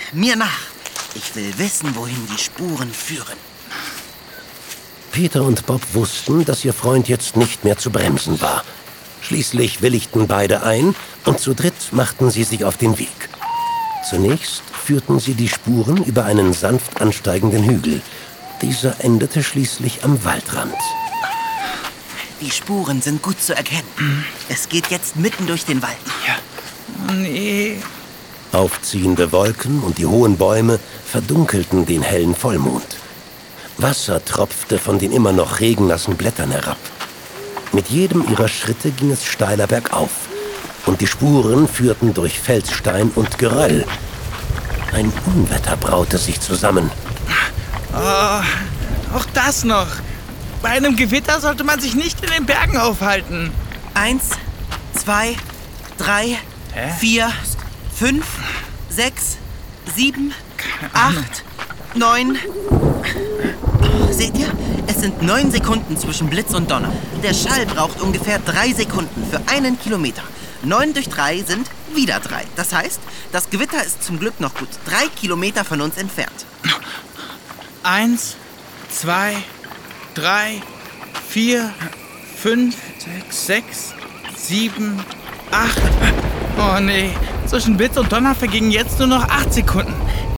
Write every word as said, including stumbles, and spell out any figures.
Mir nach. Ich will wissen, wohin die Spuren führen. Peter und Bob wussten, dass ihr Freund jetzt nicht mehr zu bremsen war. Schließlich willigten beide ein und zu dritt machten sie sich auf den Weg. Zunächst führten sie die Spuren über einen sanft ansteigenden Hügel. Dieser endete schließlich am Waldrand. Die Spuren sind gut zu erkennen. Es geht jetzt mitten durch den Wald. Ja. Oh nee. Aufziehende Wolken und die hohen Bäume verdunkelten den hellen Vollmond. Wasser tropfte von den immer noch regennassen Blättern herab. Mit jedem ihrer Schritte ging es steiler bergauf. Und die Spuren führten durch Felsstein und Geröll. Ein Unwetter braute sich zusammen. Oh, auch das noch. Bei einem Gewitter sollte man sich nicht in den Bergen aufhalten. Eins, zwei, drei, Hä? vier, fünf, sechs, sieben, acht, neun. Seht ihr? Es sind neun Sekunden zwischen Blitz und Donner. Der Schall braucht ungefähr drei Sekunden für einen Kilometer. Neun durch drei sind wieder drei. Das heißt, das Gewitter ist zum Glück noch gut drei Kilometer von uns entfernt. Eins, zwei, drei, vier, fünf, sechs, sieben, acht. Oh nee, zwischen Blitz und Donner vergingen jetzt nur noch acht Sekunden.